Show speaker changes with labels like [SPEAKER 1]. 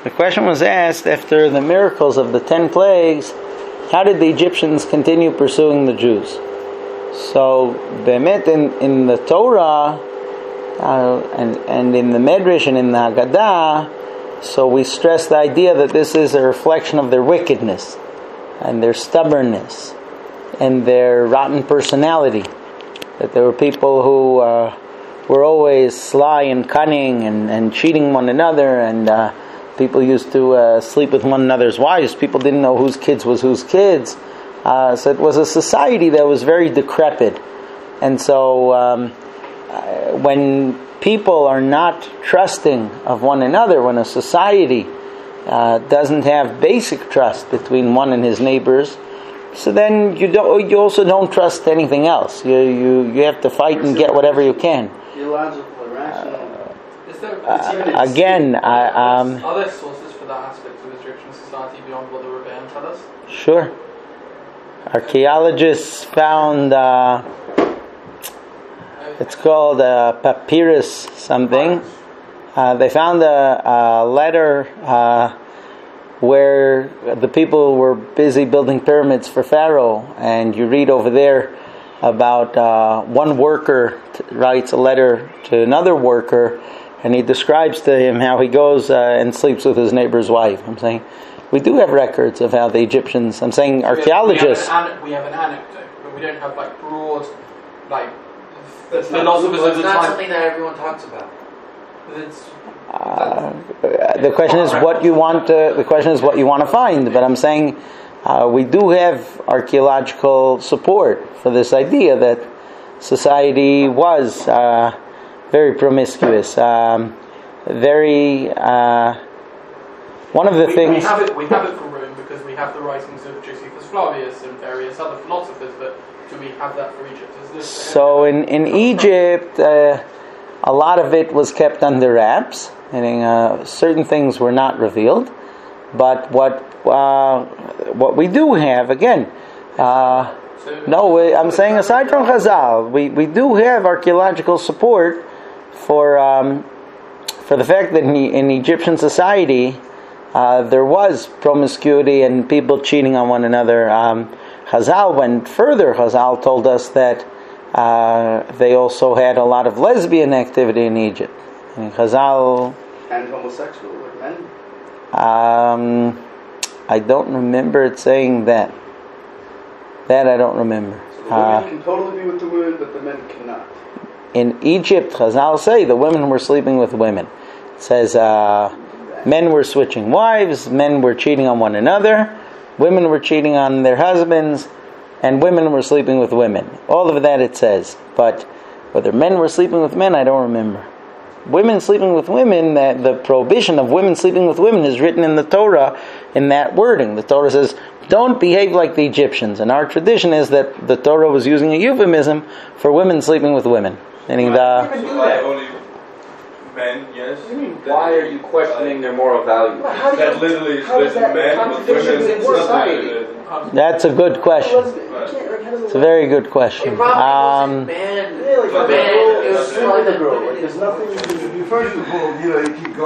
[SPEAKER 1] The question was asked after the miracles of the 10 plagues, how did the Egyptians continue pursuing the Jews? So, Be'emet, in the Torah, and in the Medrash and in the Haggadah, so we stress the idea that this is a reflection of their wickedness, and their stubbornness, and their rotten personality. That there were people who were always sly and cunning and cheating one another, and people used to sleep with one another's wives. People didn't know whose kids was whose kids. So it was a society that was very decrepit. And so when people are not trusting of one another, when a society doesn't have basic trust between one and his neighbors, so then you also don't trust anything else. You have to fight and get whatever you can.
[SPEAKER 2] Illogical, irrational.
[SPEAKER 1] Again,
[SPEAKER 3] are there sources for that aspect of Egyptian society beyond what the Rebbeim tell us?
[SPEAKER 1] Sure. Archaeologists found it's called papyrus something. They found a letter where the people were busy building pyramids for Pharaoh, and you read over there about one worker writes a letter to another worker, and he describes to him how he goes and sleeps with his neighbor's wife. I'm saying, we do have records of how the Egyptians, I'm saying archaeologists...
[SPEAKER 3] We have an anecdote, but we don't have broad, the philosophers of the time.
[SPEAKER 4] It's not something that everyone talks about.
[SPEAKER 1] The question is what you want to find, but I'm saying we do have archaeological support for this idea that society was very promiscuous, very... one of the things...
[SPEAKER 3] We have it from Rome because we have the writings of Josephus Flavius and various other philosophers, but do we have that for Egypt?
[SPEAKER 1] So in Egypt, a lot of it was kept under wraps, meaning certain things were not revealed. But what we do have, again... I'm saying aside from Chazal, we do have archaeological support for the fact that in Egyptian society there was promiscuity and people cheating on one another. Chazal went further. Chazal told us that they also had a lot of lesbian activity in Egypt. And Chazal...
[SPEAKER 2] And homosexual with men?
[SPEAKER 1] I don't remember it saying that. That I don't remember.
[SPEAKER 2] So the women can totally be with the women, but the men cannot.
[SPEAKER 1] In Egypt, Chazal say the women were sleeping with women. It says men were switching wives, men were cheating on one another, women were cheating on their husbands, and women were sleeping with women. All of that it says. But whether men were sleeping with men, I don't remember. Women sleeping with women, that the prohibition of women sleeping with women is written in the Torah in that wording. The Torah says, don't behave like the Egyptians. And our tradition is that the Torah was using a euphemism for women sleeping with women. Meaning
[SPEAKER 5] only men, yes.
[SPEAKER 4] What do you mean, why are you questioning their moral value?
[SPEAKER 5] That literally is men with women.
[SPEAKER 1] That's a good question. It's a very good question.
[SPEAKER 4] It probably man. It was probably the girl.
[SPEAKER 6] There's nothing. First of all, you keep going.